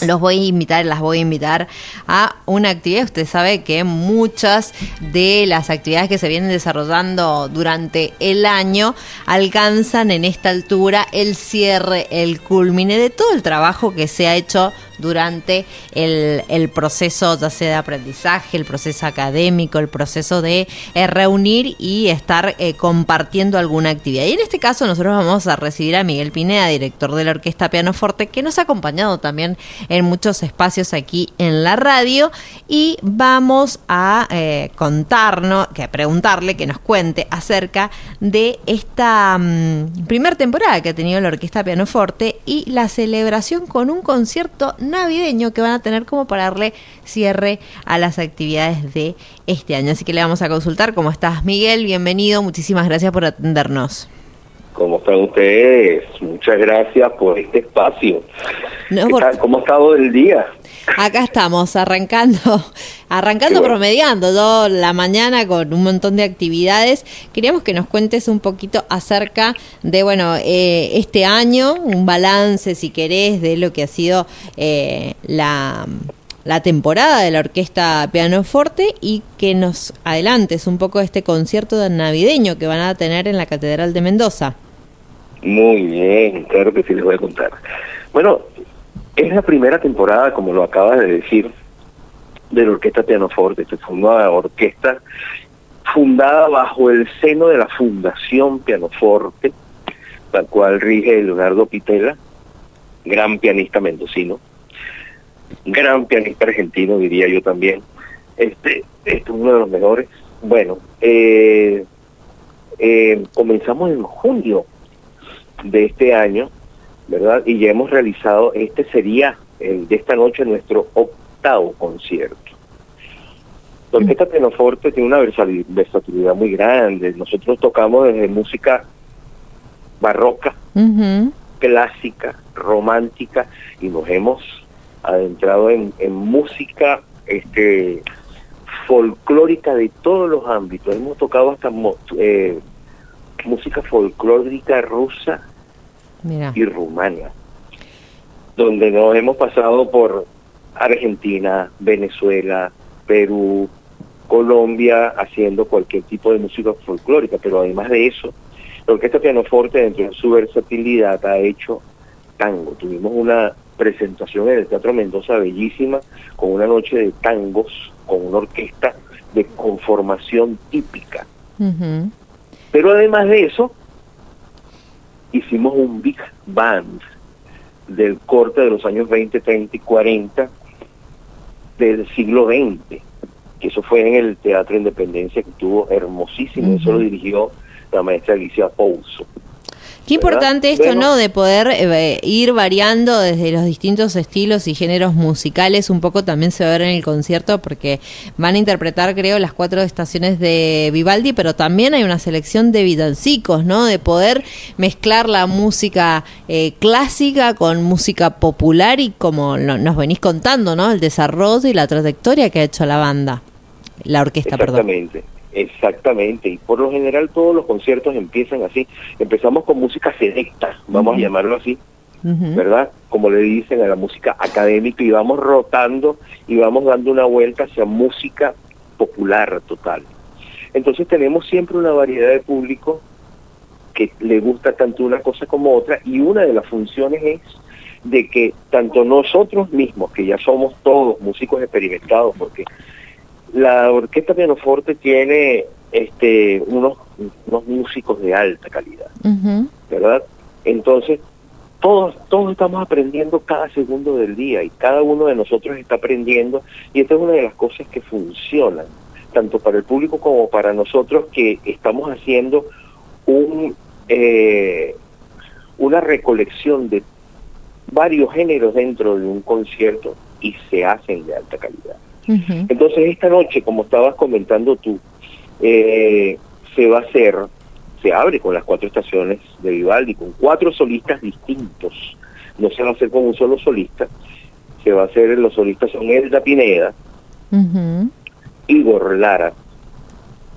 las voy a invitar a una actividad. Usted sabe que muchas de las actividades que se vienen desarrollando durante el año alcanzan en esta altura el cierre, el culmine de todo el trabajo que se ha hecho durante el proceso, ya sea de aprendizaje, el proceso académico, el proceso de reunir y estar compartiendo alguna actividad. Y en este caso nosotros vamos a recibir a Miguel Pineda, director de la Orquesta Pianoforte, que nos ha acompañado también en muchos espacios aquí en la radio, y vamos a preguntarle, que nos cuente acerca de esta primera temporada que ha tenido la Orquesta Pianoforte y la celebración con un concierto navideño que van a tener como para darle cierre a las actividades de este año. Así que le vamos a consultar. ¿Cómo estás, Miguel? Bienvenido, muchísimas gracias por atendernos. ¿Cómo están ustedes? Muchas gracias por este espacio. ¿Cómo ha estado el día? Acá estamos, arrancando, promediando toda la mañana con un montón de actividades. Queríamos que nos cuentes un poquito acerca de, este año, un balance, si querés, de lo que ha sido la temporada de la Orquesta Pianoforte, y que nos adelantes un poco este concierto navideño que van a tener en la Catedral de Mendoza. Muy bien, claro que sí les voy a contar. Bueno, es la primera temporada, como lo acabas de decir, de la Orquesta Pianoforte. Esta es una orquesta fundada bajo el seno de la Fundación Pianoforte, la cual rige Leonardo Pitela, gran pianista mendocino, gran pianista argentino, diría yo también. Este es uno de los mejores. Bueno, comenzamos en junio de este año, ¿verdad? Y ya hemos realizado, sería de esta noche nuestro 8º concierto. La Orquesta Pianoforte tiene una versatilidad muy grande. Nosotros tocamos desde música barroca, clásica, romántica, y nos hemos adentrado en música folclórica de todos los ámbitos. Hemos tocado hasta música folclórica rusa. Mira. Y rumana, donde nos hemos pasado por Argentina, Venezuela, Perú, Colombia, haciendo cualquier tipo de música folclórica. Pero además de eso, la Orquesta Pianoforte, dentro de su versatilidad, ha hecho tango. Tuvimos una presentación en el Teatro Mendoza bellísima, con una noche de tangos, con una orquesta de conformación típica. Pero además de eso, hicimos un big band del corte de los años 20, 30 y 40 del siglo XX, que eso fue en el Teatro Independencia, que estuvo hermosísimo. Eso lo dirigió la maestra Alicia Pouso. Qué importante esto, ¿no? De poder ir variando desde los distintos estilos y géneros musicales. Un poco también se va a ver en el concierto, porque van a interpretar, creo, las 4 estaciones de Vivaldi, pero también hay una selección de villancicos, ¿no? De poder mezclar la música clásica con música popular, y como nos venís contando, ¿no? El desarrollo y la trayectoria que ha hecho la banda, la orquesta, perdón. Exactamente, y por lo general todos los conciertos empiezan así. Empezamos con música selecta, vamos a llamarlo así, ¿verdad? Como le dicen a la música académica, y vamos rotando y vamos dando una vuelta hacia música popular total. Entonces tenemos siempre una variedad de público que le gusta tanto una cosa como otra, y una de las funciones es de que tanto nosotros mismos, que ya somos todos músicos experimentados, porque la Orquesta Pianoforte tiene unos músicos de alta calidad, ¿verdad? Entonces, todos estamos aprendiendo cada segundo del día, y cada uno de nosotros está aprendiendo, y esta es una de las cosas que funcionan, tanto para el público como para nosotros, que estamos haciendo una recolección de varios géneros dentro de un concierto, y se hacen de alta calidad. Entonces esta noche, como estabas comentando tú, se abre con las 4 estaciones de Vivaldi, con 4 solistas distintos. No se va a hacer con un solo solista, se va a hacer, los solistas son Elda Pineda, Igor Lara,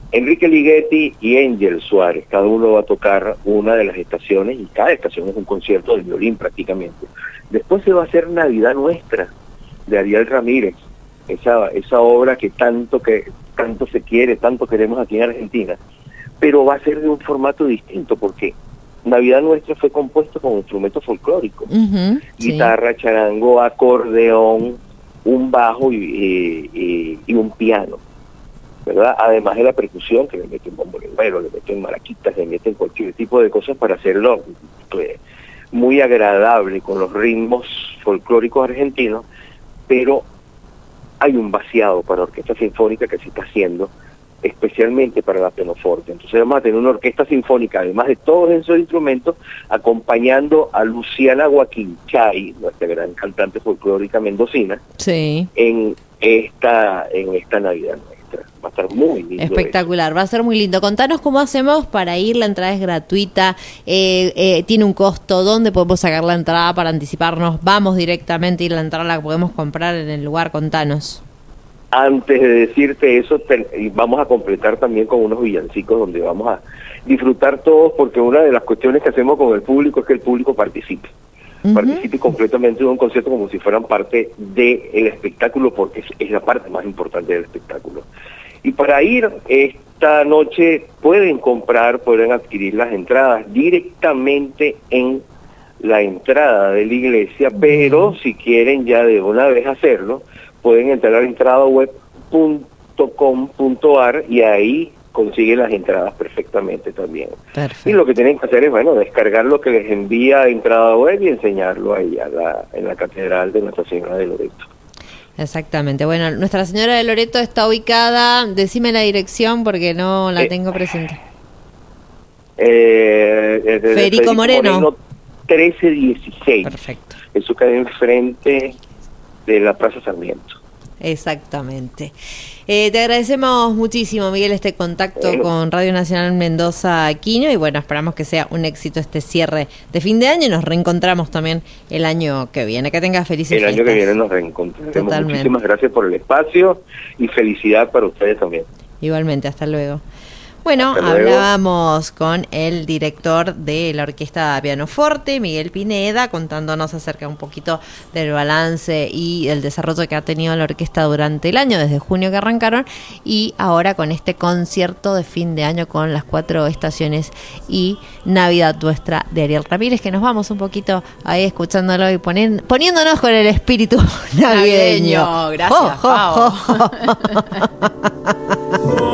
Enrique Ligeti y Angel Suárez, cada uno va a tocar una de las estaciones y cada estación es un concierto de violín prácticamente. Después se va a hacer Navidad Nuestra de Ariel Ramírez, esa obra que tanto se quiere, tanto queremos aquí en Argentina, pero va a ser de un formato distinto porque Navidad Nuestra fue compuesto con instrumentos folclóricos, guitarra, charango, acordeón, un bajo y un piano, ¿verdad? Además de la percusión, que le meten bombolero, le meten maraquitas, le meten cualquier tipo de cosas para hacerlo pues, muy agradable con los ritmos folclóricos argentinos, pero hay un vaciado para orquesta sinfónica que se está haciendo, especialmente para la pianoforte. Entonces vamos a tener una orquesta sinfónica, además de todos esos instrumentos, acompañando a Luciana Guaquinchay, nuestra gran cantante folclórica mendocina, en esta Navidad Nuestra. Va a estar muy lindo. Espectacular, va a ser muy lindo. Contanos cómo hacemos para ir, la entrada es gratuita, tiene un costo, ¿dónde podemos sacar la entrada para anticiparnos? Vamos directamente y la entrada la podemos comprar en el lugar, contanos. Antes de decirte eso, vamos a completar también con unos villancicos donde vamos a disfrutar todos, porque una de las cuestiones que hacemos con el público es que el público participe. Participe completamente de un concierto como si fueran parte del espectáculo, porque es la parte más importante del espectáculo. Y para ir esta noche pueden adquirir las entradas directamente en la entrada de la iglesia, pero si quieren ya de una vez hacerlo, pueden entrar a entradaweb.com.ar y ahí consiguen las entradas perfectamente también. Perfecto. Y lo que tienen que hacer es, descargar lo que les envía Entrada Web y enseñarlo ahí en la Catedral de Nuestra Señora de Loreto. Exactamente. Bueno, Nuestra Señora de Loreto está ubicada, decime la dirección porque no la tengo presente. Federico Moreno 1316. Perfecto. Eso queda enfrente de la Plaza Sarmiento. Exactamente. Te agradecemos muchísimo, Miguel, este contacto con Radio Nacional Mendoza Quino y bueno, esperamos que sea un éxito este cierre de fin de año y nos reencontramos también el año que viene. Que tengas felices fiestas. El año que viene nos reencontraremos. Totalmente. Muchísimas gracias por el espacio y felicidad para ustedes también. Igualmente, hasta luego. Bueno, hablábamos con el director de la Orquesta Pianoforte, Miguel Pineda, contándonos acerca un poquito del balance y el desarrollo que ha tenido la orquesta durante el año, desde junio que arrancaron, y ahora con este concierto de fin de año con las 4 estaciones y Navidad Nuestra de Ariel Ramírez, que nos vamos un poquito ahí escuchándolo y poniéndonos con el espíritu navideño. Gracias, Pau.